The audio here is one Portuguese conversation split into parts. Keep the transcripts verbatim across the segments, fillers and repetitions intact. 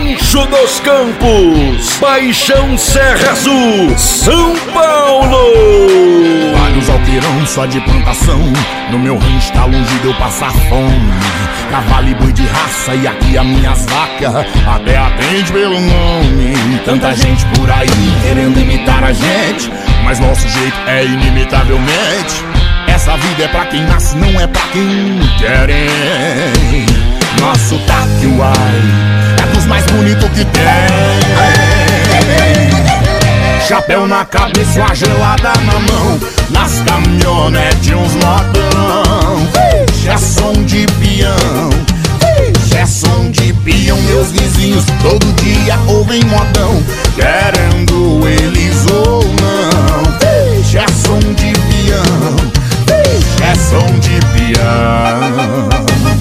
Rancho dos Campos, Paixão Serra Azul, São Paulo. Vários alqueirão só de plantação, no meu rancho tá longe de eu passar fome. Cavalo e boi de raça e aqui as minhas vacas até atende pelo nome. Tanta gente por aí querendo imitar a gente, mas nosso jeito é inimitavelmente. Essa vida é pra quem nasce, não é pra quem querem. Nosso taque, uai, é dos mais bonitos que tem. Chapéu na cabeça, uma gelada na mão, nas caminhonetes uns modão. É som de peão, é som de peão. Meus vizinhos todo dia ouvem modão, querendo eles ou não. É som de peão, é som de peão.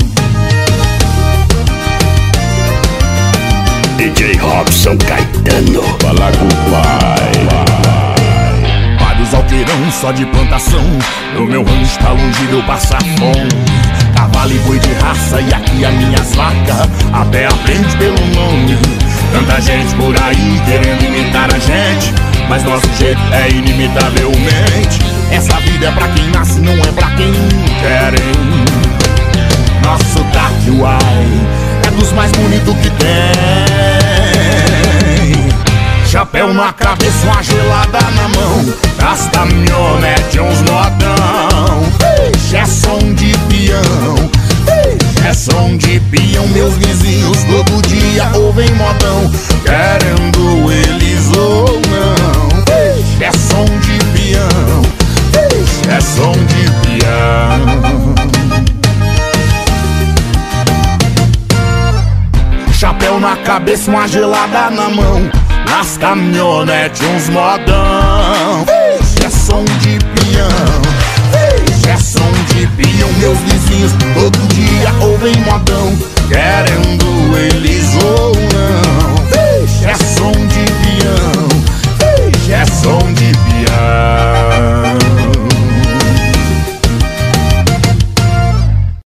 D J Robson Caetano, fala com o pai. Vários alqueirão só de plantação, no meu rancho tá longe de eu passar fome. Cavalo e boi de raça e aqui as minhas vacas até aprende pelo nome. Tanta gente por aí querendo imitar a gente, mas nosso jeito é inimitavelmente. Essa vida é pra quem nasce, não é pra quem querem. Nosso taque, uai, é dos mais bonitos que tem. Chapéu na cabeça, uma gelada na mão, nas caminhonetes uns modão. É som de peão, é som de peão. Meus vizinhos todo dia ouvem modão, querendo eles ou não. É som de peão, é som de peão. Chapéu na cabeça, uma gelada na mão, nas caminhonetes uns modão. É som de peão, é som de peão. Meus vizinhos todo dia ouvem modão, querendo